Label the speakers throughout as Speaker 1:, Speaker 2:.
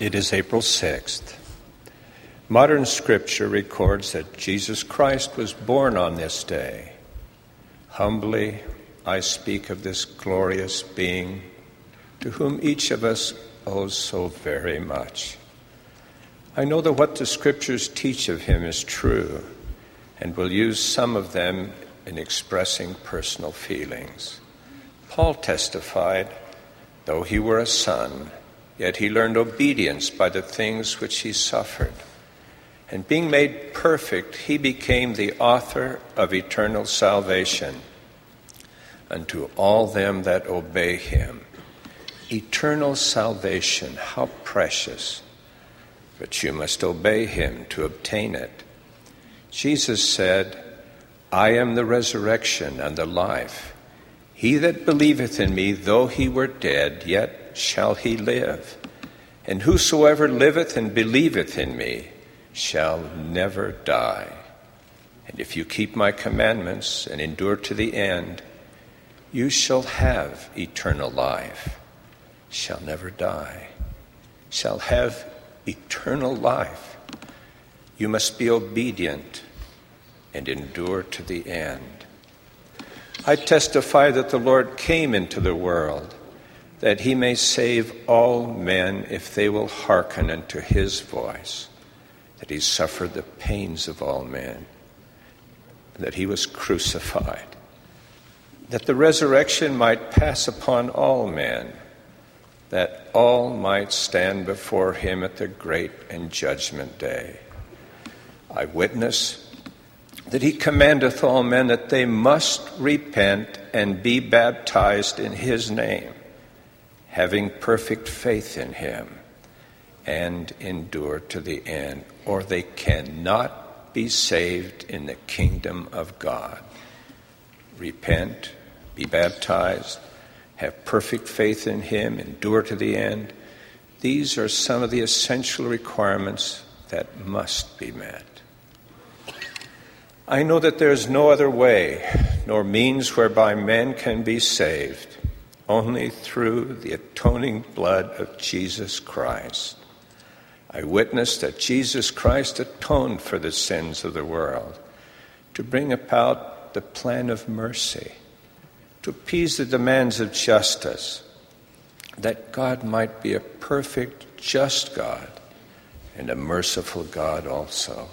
Speaker 1: It is April 6th. Modern scripture records that Jesus Christ was born on this day. Humbly, I speak of this glorious being to whom each of us owes so very much. I know that what the scriptures teach of him is true, and will use some of them in expressing personal feelings. Paul testified, though he were a son, yet he learned obedience by the things which he suffered. And being made perfect, he became the author of eternal salvation unto all them that obey him. Eternal salvation, how precious! But you must obey him to obtain it. Jesus said, I am the resurrection and the life. He that believeth in me, though he were dead, yet shall he live. And whosoever liveth and believeth in me shall never die. And if you keep my commandments and endure to the end, you shall have eternal life, shall never die, shall have eternal life. You must be obedient and endure to the end. I testify that the Lord came into the world that he may save all men if they will hearken unto his voice, that he suffered the pains of all men, that he was crucified, that the resurrection might pass upon all men, that all might stand before him at the great and judgment day. I witness that he commandeth all men that they must repent and be baptized in his name, having perfect faith in him, and endure to the end, or they cannot be saved in the kingdom of God. Repent, be baptized, have perfect faith in him, endure to the end. These are some of the essential requirements that must be met. I know that there is no other way, nor means whereby men can be saved, only through the atoning blood of Jesus Christ. I witness that Jesus Christ atoned for the sins of the world to bring about the plan of mercy, to appease the demands of justice, that God might be a perfect, just God and a merciful God also.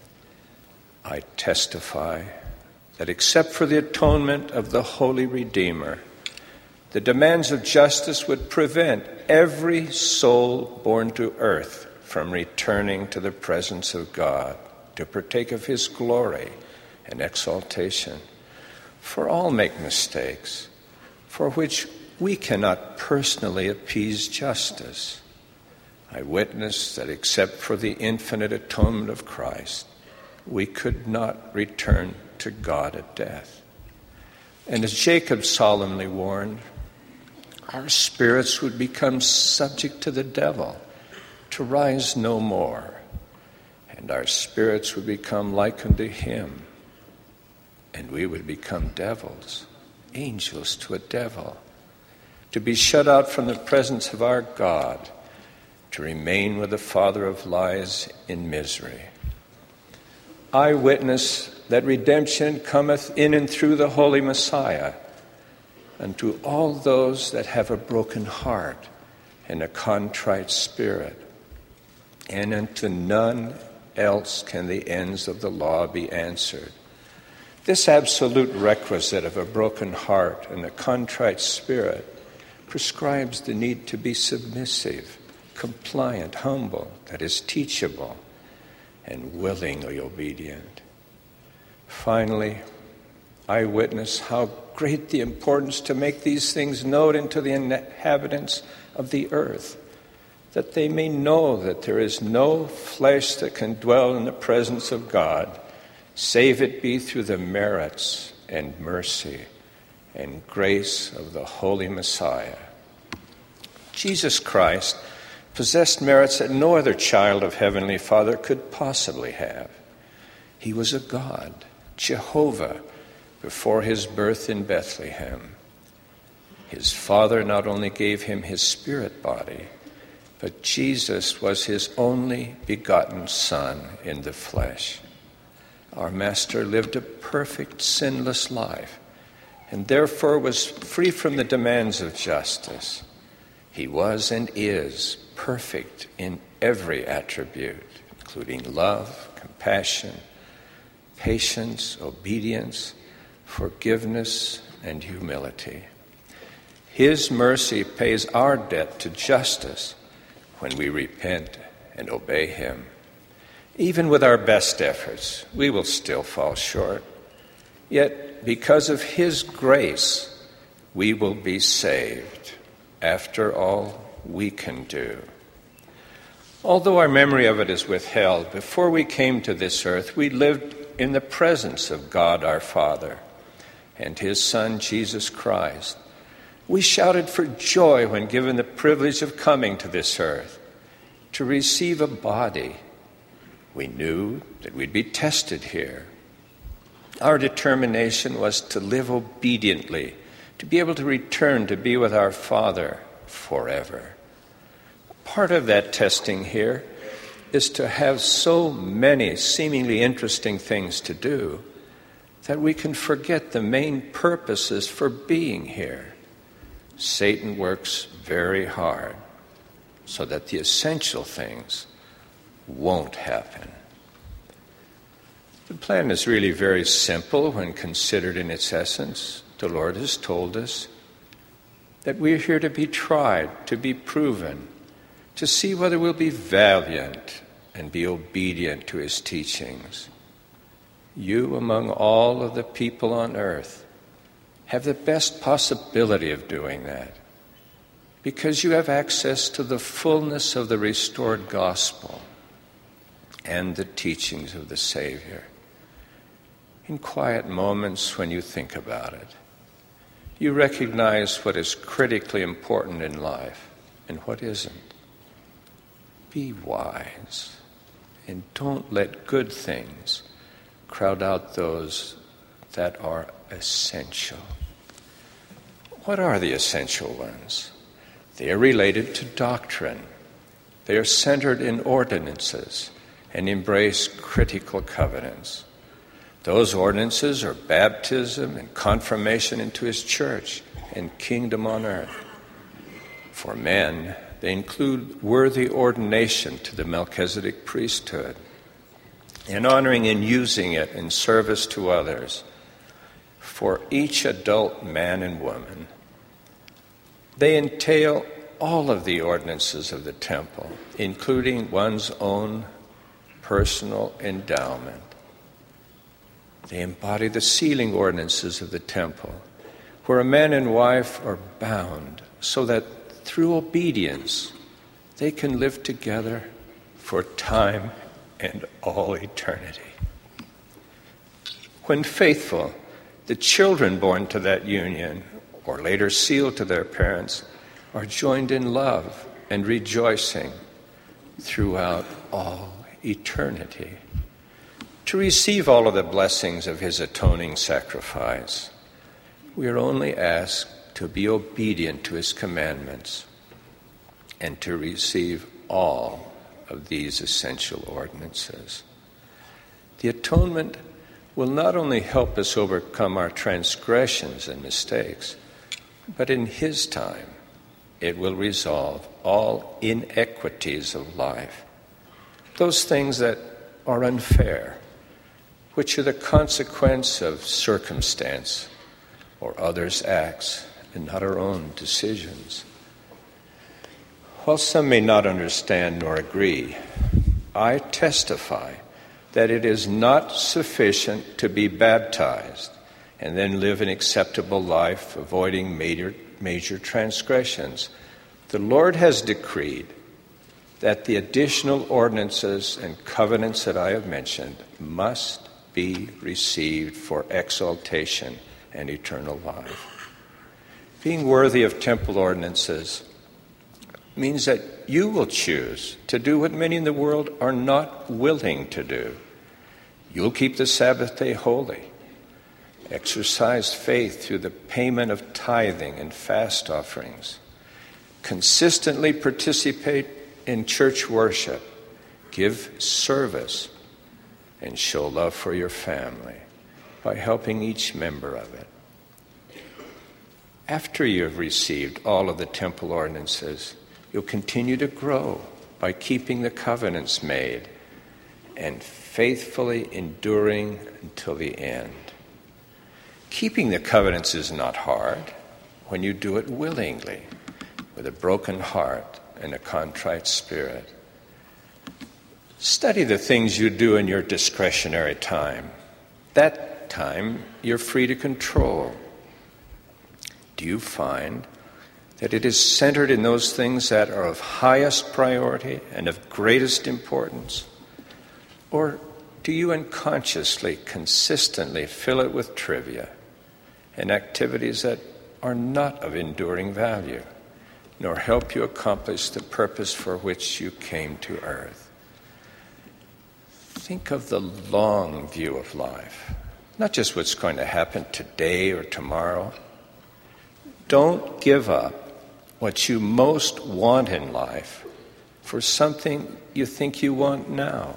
Speaker 1: I testify that except for the atonement of the Holy Redeemer, the demands of justice would prevent every soul born to earth from returning to the presence of God to partake of his glory and exaltation. For all make mistakes, for which we cannot personally appease justice. I witness that except for the infinite atonement of Christ, we could not return to God at death. And as Jacob solemnly warned, our spirits would become subject to the devil, to rise no more, and our spirits would become like unto him, and we would become devils, angels to a devil, to be shut out from the presence of our God, to remain with the father of lies in misery. I witness that redemption cometh in and through the Holy Messiah unto all those that have a broken heart and a contrite spirit, and unto none else can the ends of the law be answered. This absolute requisite of a broken heart and a contrite spirit prescribes the need to be submissive, compliant, humble, that is, teachable, and willingly obedient. Finally, I witness how great the importance to make these things known unto the inhabitants of the earth, that they may know that there is no flesh that can dwell in the presence of God, save it be through the merits and mercy and grace of the Holy Messiah. Jesus Christ possessed merits that no other child of Heavenly Father could possibly have. He was a God, Jehovah, before his birth in Bethlehem. His Father not only gave him his spirit body, but Jesus was his only begotten Son in the flesh. Our Master lived a perfect, sinless life, and therefore was free from the demands of justice. He was and is perfect in every attribute, including love, compassion, patience, obedience, forgiveness, and humility. His mercy pays our debt to justice when we repent and obey him. Even with our best efforts, we will still fall short. Yet, because of his grace, we will be saved. After all we can do. Although our memory of it is withheld, before we came to this earth, we lived in the presence of God our Father and his Son, Jesus Christ. We shouted for joy when given the privilege of coming to this earth, to receive a body. We knew that we'd be tested here. Our determination was to live obediently, to be able to return to be with our Father forever. Part of that testing here is to have so many seemingly interesting things to do that we can forget the main purposes for being here. Satan works very hard so that the essential things won't happen. The plan is really very simple when considered in its essence. The Lord has told us that we're here to be tried, to be proven, to see whether we'll be valiant and be obedient to his teachings. You, among all of the people on earth, have the best possibility of doing that because you have access to the fullness of the restored gospel and the teachings of the Savior. In quiet moments when you think about it, you recognize what is critically important in life and what isn't. Be wise and don't let good things crowd out those that are essential. What are the essential ones? They are related to doctrine. They are centered in ordinances and embrace critical covenants. Those ordinances are baptism and confirmation into his church and kingdom on earth. For men, they include worthy ordination to the Melchizedek priesthood and honoring and using it in service to others. For each adult man and woman, they entail all of the ordinances of the temple, including one's own personal endowment. They embody the sealing ordinances of the temple, where a man and wife are bound so that through obedience they can live together for time and all eternity. When faithful, the children born to that union, or later sealed to their parents, are joined in love and rejoicing throughout all eternity. To receive all of the blessings of his atoning sacrifice, we are only asked to be obedient to his commandments and to receive all of these essential ordinances. The atonement will not only help us overcome our transgressions and mistakes, but in his time, it will resolve all inequities of life, those things that are unfair, which are the consequence of circumstance or others' acts and not our own decisions. While some may not understand nor agree, I testify that it is not sufficient to be baptized and then live an acceptable life, avoiding major transgressions. The Lord has decreed that the additional ordinances and covenants that I have mentioned must be received for exaltation and eternal life. Being worthy of temple ordinances means that you will choose to do what many in the world are not willing to do. You'll keep the Sabbath day holy, exercise faith through the payment of tithing and fast offerings, consistently participate in church worship, give service, and show love for your family by helping each member of it. After you have received all of the temple ordinances, you'll continue to grow by keeping the covenants made and faithfully enduring until the end. Keeping the covenants is not hard when you do it willingly, with a broken heart and a contrite spirit. Study the things you do in your discretionary time. That time you're free to control. Do you find that it is centered in those things that are of highest priority and of greatest importance? Or do you unconsciously, consistently fill it with trivia and activities that are not of enduring value, nor help you accomplish the purpose for which you came to earth? Think of the long view of life, not just what's going to happen today or tomorrow. Don't give up what you most want in life for something you think you want now.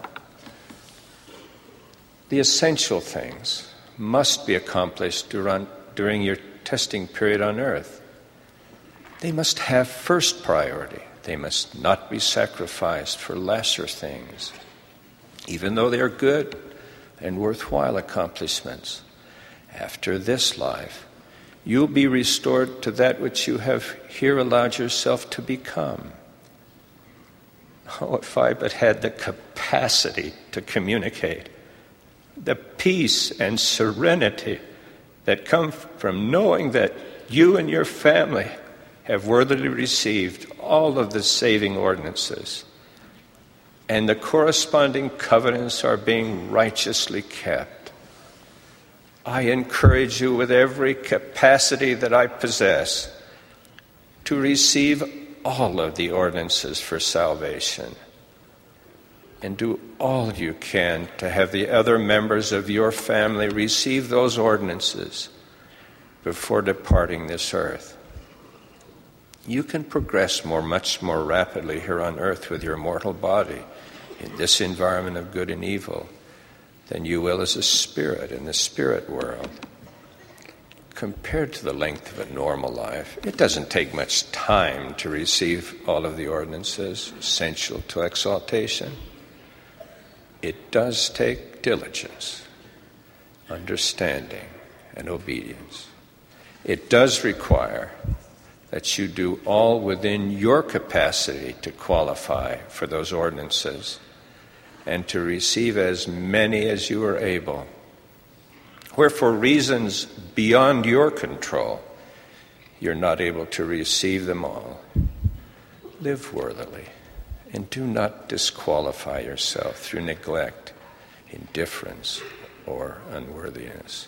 Speaker 1: The essential things must be accomplished during your testing period on earth. They must have first priority. They must not be sacrificed for lesser things, even though they are good and worthwhile accomplishments. After this life, you'll be restored to that which you have here allowed yourself to become. Oh, if I but had the capacity to communicate the peace and serenity that come from knowing that you and your family have worthily received all of the saving ordinances, and the corresponding covenants are being righteously kept. I encourage you with every capacity that I possess to receive all of the ordinances for salvation, and do all you can to have the other members of your family receive those ordinances before departing this earth. You can progress much more rapidly here on earth with your mortal body in this environment of good and evil than you will as a spirit in the spirit world. Compared to the length of a normal life, it doesn't take much time to receive all of the ordinances essential to exaltation. It does take diligence, understanding, and obedience. It does require that you do all within your capacity to qualify for those ordinances and to receive as many as you are able, where for reasons beyond your control, you're not able to receive them all. Live worthily, and do not disqualify yourself through neglect, indifference, or unworthiness.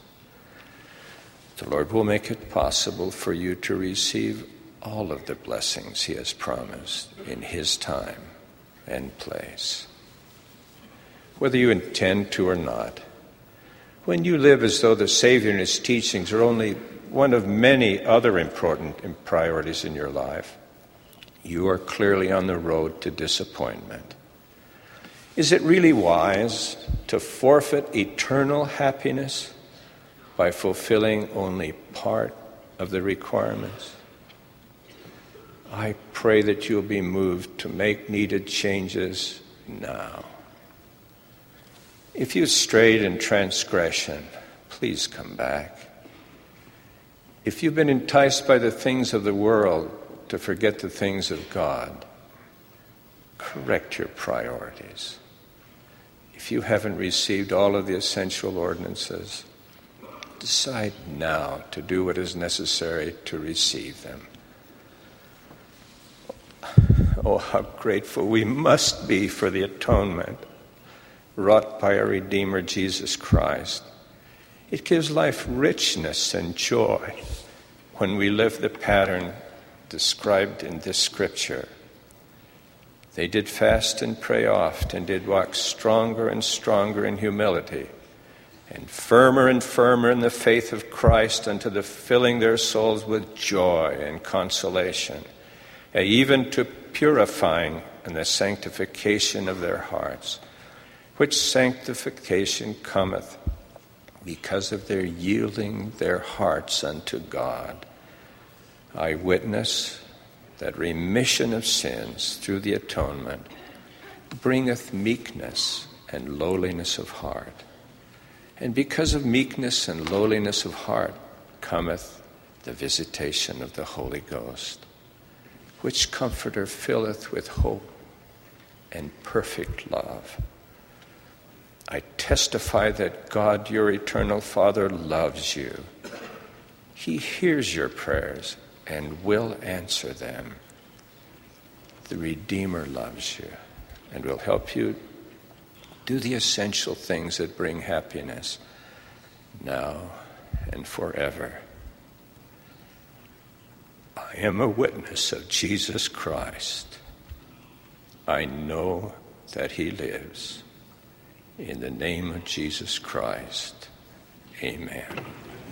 Speaker 1: The Lord will make it possible for you to receive all of the blessings He has promised in His time and place. Whether you intend to or not, when you live as though the Savior and His teachings are only one of many other important priorities in your life, you are clearly on the road to disappointment. Is it really wise to forfeit eternal happiness by fulfilling only part of the requirements? I pray that you'll be moved to make needed changes now. If you strayed in transgression, please come back. If you've been enticed by the things of the world to forget the things of God, correct your priorities. If you haven't received all of the essential ordinances, decide now to do what is necessary to receive them. Oh, how grateful we must be for the atonement wrought by our Redeemer, Jesus Christ. It gives life richness and joy when we live the pattern described in this scripture. They did fast and pray oft, and did walk stronger and stronger in humility, and firmer in the faith of Christ, unto the filling their souls with joy and consolation, even to purifying and the sanctification of their hearts, which sanctification cometh because of their yielding their hearts unto God. I witness that remission of sins through the atonement bringeth meekness and lowliness of heart. And because of meekness and lowliness of heart cometh the visitation of the Holy Ghost, which Comforter filleth with hope and perfect love. I testify that God, your eternal Father, loves you. He hears your prayers and will answer them. The Redeemer loves you and will help you do the essential things that bring happiness now and forever. I am a witness of Jesus Christ. I know that he lives. In the name of Jesus Christ, amen.